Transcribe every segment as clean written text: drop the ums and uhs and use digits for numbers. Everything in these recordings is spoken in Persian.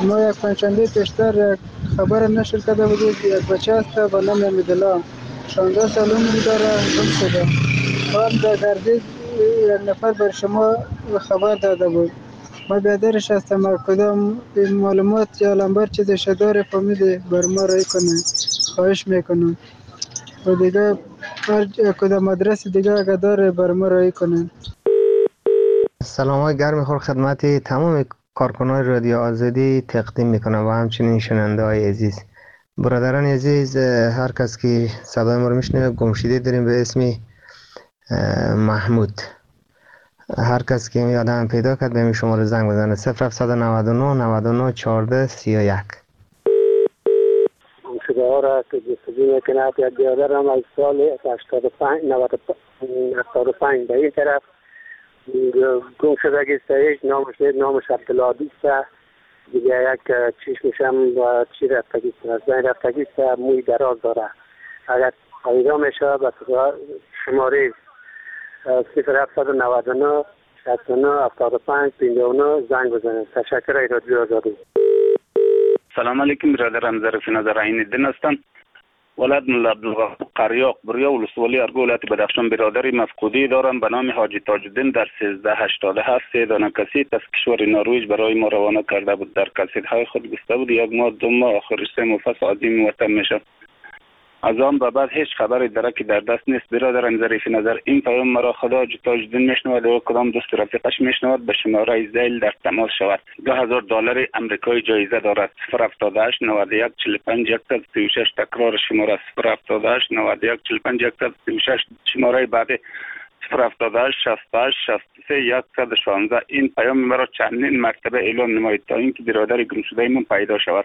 ما یک پنجشنبه پیشتر خبر نشر کرده بودید یک بچه است به نام حمیدالله 16 سال عمر داره گم شده. بعد در گردید یک نفر بر شما خبر داده بود. ما بیادرش هستم کدام معلومات یا لمبر چیزش داره فهمیده بر ما رای کنه خواهش میکنم و دیگه هر کدام آدرس دیگه اگه داره بر ما رای کنه. سلام های گرم خور خدمت تمام کارکنان رادیو آزادی تقدیم میکنم و همچنین شنونده های عزیز. برادران عزیز، هر کس که صدای ما رو میشنوه گمشده داریم به اسم محمود. هر کس که یادم پیدا کرد به شماره زنگ بزنه 0799 99 14 31. گمشده ها را که جستجو میکنه یک برادرم از سال 85 به این طرف گم شدگی است. نامش عبدالعادی است. دیگه یک چشمش هم چی رفتگی است، از بین رفتگی است، موی دراز داره. اگر پیدا میشه به شماره 0799 69 75 59 زنگ بزنید. تشکر رادیو آزادی. سلام علیکم، برادرم ظریف نظر عین الدین هستم. ولد ملا عبدالغفور قریاق بریا ولسوالی ارگو ولایت بدخشان برادری مفقودی دارم به نام حاجی تاج الدین در 1387 سه دانه کسیت از کشور نروژ برای ما روانه کرده بود. در کسیت‌های خود گفته بود 1 ماه 2 ماه آخر 3 ماه پس عازم وطن میشه. از آن به بعد هیچ خبری درکی در دست نیست. برادرم ظریف نظر این پیام مرا خدا حاجی تاج الدین میشنود و کدام دوست رفیقش میشنود به شماره زیل در تماس شود. $2000 آمریکایی جایزه دارد. 078 91 45 136 تکرار شماره 078 91 45 136 شماره بعدی 078 68 63 116. این پیام مرا چندین مرتبه اعلام نمایید تا اینکه برادر گمشده من پیدا شود.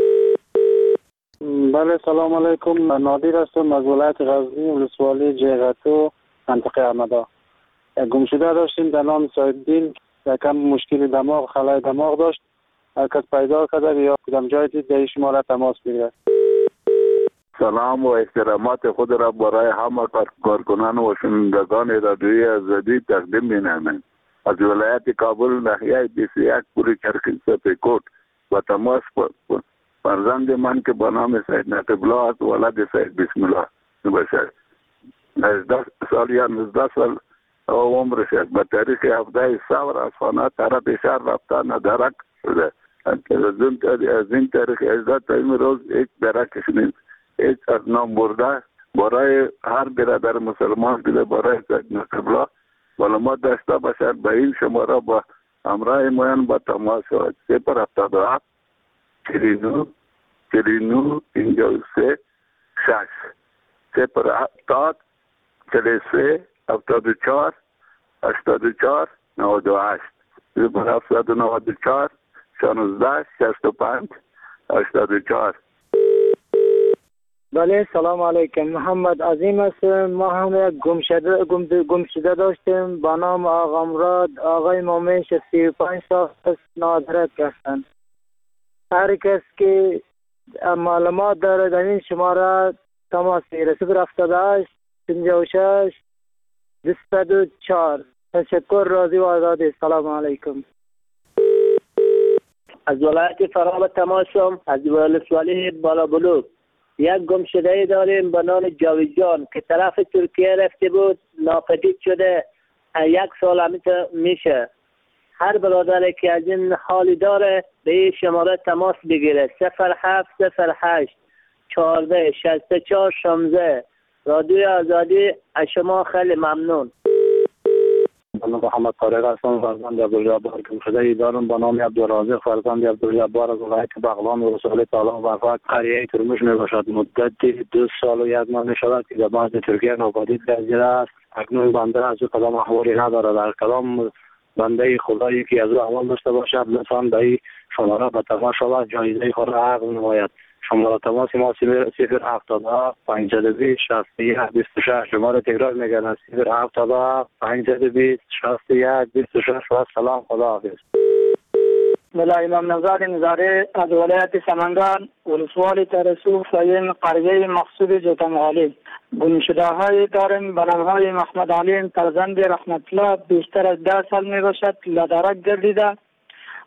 بله سلام علیکم، نادر هستم از ولایت غزنی ولسوالی جیغتو منطقه احمدا. گمشده داشتیم به نام سایدین، یکم مشکل دماغ خلای دماغ داشت. هر کس پیدا کرده یا کدام جای دید به شما را تماس بگیرد. سلام و احترامات خود را برای همه کارکنان و شنوندگان رادیوی آزادی تقدیم می‌نمایم. از ولایت کابل ناحیه 21 پوری چرخی سپیکوت و تماس فرزند من که به نام سید نقیب الله است، ولد سید بسم الله باشد. 19 سال یا 19 سال عمرش است. به تاریخ 17 سال از خانه طرف شهر رفته ندرک شده. از این تاریخ 18 تا این روز یک درکش نیست. هیچ از نام برده برای هر برادر مسلمان دیده برای سید نقیب الله معلومات داشته باشد به این شماره با همراه موین با تماس شود. 077 49 53 6 070 43 74 84 98 794 16 65 84. بله سلام علیکم، محمد عظیم هستم. ما هم یک گمشده داشتیم به نام آقا مراد آقای مومن 35 سال نادرک هستند. هر کس که معلومات داره در این شماره تماس بگیره. 078 56 204. تشکر، راضی و آزادی. سلام علیکم. از ولایت فراب تماسم از ولسوالی بالا بلوک یک گمشده داریم به نام جاویدجان که طرف ترکیه رفته بود، ناپدید شده. 1 سال همیشه میشه. هر برادر که از این حالی داره به این شماره تماس بگیره. 0708 14 64 16. رادیو آزادی از شما خیلی ممنون. من محمد طارق هستم، فرزند عبدالجبار گمشده دارم به نام عبدالرازق فرزند عبدالجبار از ولایت بغلان و رسول تعالی و فقط قریه ترمش می باشد. مدت 2 سال و 1 ماه می شود که در ترکیه ناپدید گردیده است. اکنون بنده از او کدام احوالی نداره. در کدام بنده خدایی که از او احوال داشته باشد لطفاً به این شماره به تماس شود، جایزه خود را عقد نماید. شماره تماس ما 070 520 61 26. شماره تکرار میگن 070 520 61 26. و سلام، خدا حافظ. ملا امام نژاد نظاری از ولایت سمنگان ولسوالی ترسوف این قریه مقصود جوتمغالی. گمشده های داریم به نامهای محمد علیم فرزند رحمت الله بیشتر از 10 سال می باشد. لدرک گردیده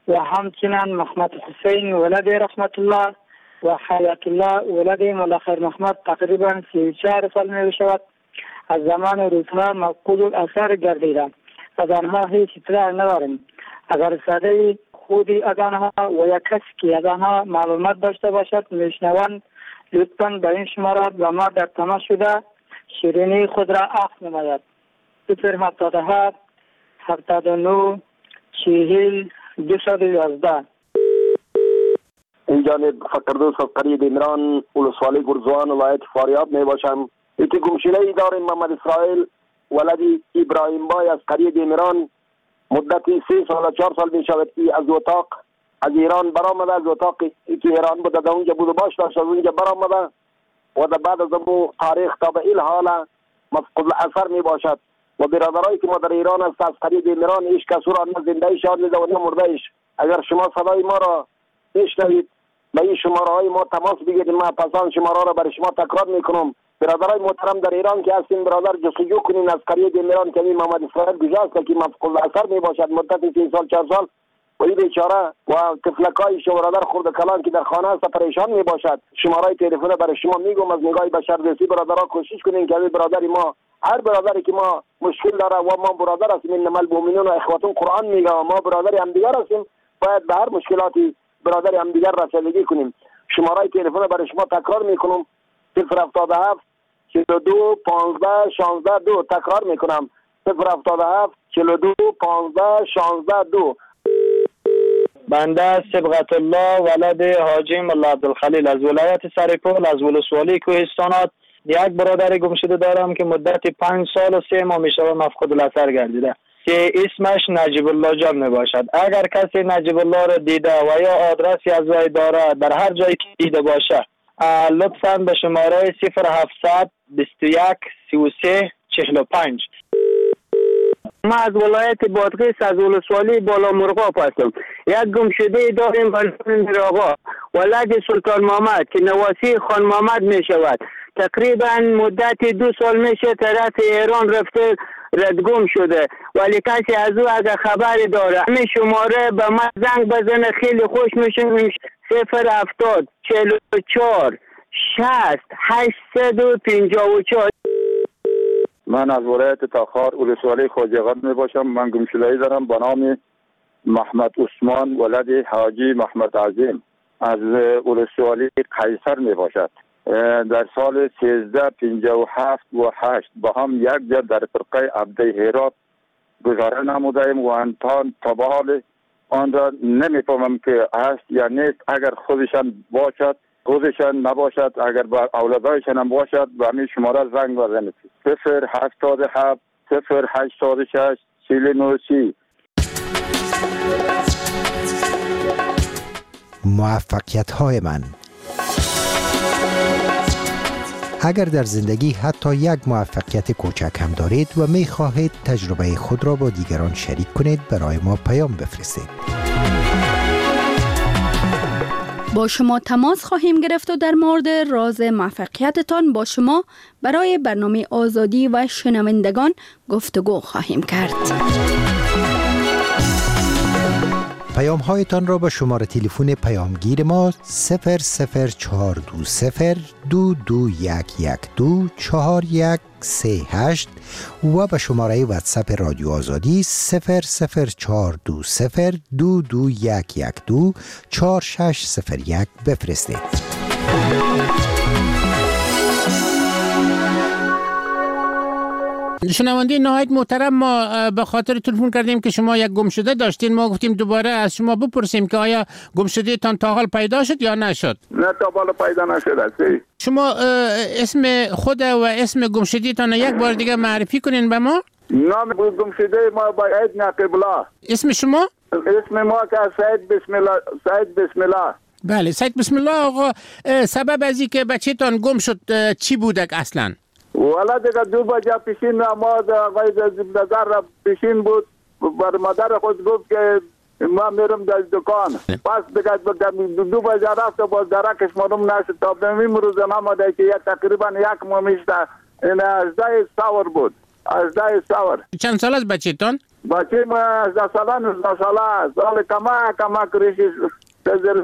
و همچنین محمد حسین ولد رحمت الله و حیات الله ولد مولا خیر محمد تقریبا 34 سال می شود. از زمان روزها مفقود الاثر گردیده. از آنها هیچ اطلاع نداریم. اگر صدای خودی از آنها و یک کسی که از آنها معلومات داشته باشد میشنوند لطفاً به این شماره با ما در تماس شده شیرینی خود را عفو نماید. 077 79 40 211. این جانب فقردوس از قریه دیمران ولسوالی گرزوان ولایت فاریاب می باشم. یکی گمشده ای داریم محمد اسرائیل ولد ابراهیم بای از قریه دیمران مدتی 3 سال 4 سال می شود که از اتاق از ایران برآمده. از اتاقی که ایران بوده در اونجا بود و باش داشت از اونجا برآمده و در بعد از اون تاریخ تا به این حال مفقود الاثر می باشد و برادرایی که ما در ایران است از قریه ایران هیچ کس را نه زنده شاد دیده و نه مرده ایش. اگر شما صدای ما را بشنوید به این شماره های ما تماس بگیرید. ما پسان شماره را برای شما تکرار میکنم. برادرای محترم در ایران که هستین برادر جستجو کنین از قریه ایران که محمد اسرائیل گذاشت که مفقود الاثر می باشد مدت 3 سال 4 سال و این بیچاره و طفلکای شو برادر خرد کلان که در خانه است پریشان می باشد. شماره تلفن برای شما میگم از نگاه بشردوستی برادرها کوشش کنین که برادر ما هر برادری که ما مشکل داره و ما برادر هستیم انما المؤمنون اخوة قرآن میگه و ما برادر هم دیگر هستیم باید به هر مشکلاتی برادر هم دیگر رسیدگی کنیم. شماره تلفن برای شما تکرار میکنم 077 42 15 16 2. تکرار میکنم 077 42 15 16 2. بنده صبغت الله ولد حاجی مولا عبدالخلیل از ولایت سرپل از ولسوالی کوهستانات یک برادر گمشده دارم که مدت 5 سال و 3 ماه میشه مفقود الاثر گردیده که اسمش نجیب الله جان می باشد. اگر کسی نجیب الله را دیده و یا آدرسی از وی داره در هر جایی که دیده باشه لطفاً به شماره 0700 21 33 45. ما از ولایت بادغیس از ولسوالی بالا مرغاب هستم. یک گمشده داریم به نام میرآقا ولد سلطان محمد که نواسی خان محمد می شود. تقریبا مدت 2 سال میشه طرف ایران رفته ردگم شده ولی کسی از او اگر خبری داره همین شماره به من زنگ بزنه خیلی خوش میشه. 070 44 60 854. من از ولایت تاخار ولسوالی خوجقان می باشم. من گمشده‌ای دارم به نام محمد عثمان ولد حاجی محمد عظیم از ولسوالی قیصر می باشد. در سال 1357 و 8 با هم یک جا در فرقه عبده هرات گذاره نمودیم و انتان تبال آن را نمیفهمم که هست یا نیست. اگر خودشان باشد خودشان نباشد اگر با اولادایشان هم باشد به همین شماره زنگ بزنید 077 086 4930. موفقیت های من. اگر در زندگی حتی یک موفقیت کوچک هم دارید و می خواهید تجربه خود را با دیگران شریک کنید برای ما پیام بفرستید. با شما تماس خواهیم گرفت و در مورد راز موفقیتتان با شما برای برنامه آزادی و شنوندگان گفتگو خواهیم کرد. پیام هایتان را به شماره تلفن پیامگیر ما 00420 2211 4138 و به شماره واتساپ رادیو آزادی 00420 2211 4601 بفرستید. شنونده نهایت محترم، ما به خاطر تلفن کردیم که شما یک گمشده داشتین. ما گفتیم دوباره از شما بپرسیم که آیا گمشده تان تا حال پیدا شد یا نشد؟ نه تا حال پیدا نشد. شما اسم خود و اسم گمشده تان یک بار دیگه معرفی کنین به ما. نام گمشده ما باید نقیب الله. اسم شما؟ اسم ما که سید بسم الله. سید بسم الله. بله سید بسم الله. آقا سبب از این که بچه تان گم شد چی بودک اصلا؟ والا دیگه 2 بجه پیشین نماز آقای نظر پیشین بود. بر مادر خود گفت که ما میرم در دکان. پس دیگه 2 بجه رفت و باز درکش مارم نشد. تا به این روز نماده که تقریبا 1 ماه میشته این 18 سور بود. 18 سال. چند سال است بچه‌تان؟ بچه ما 18 ساله 19 ساله سال کمک ریشی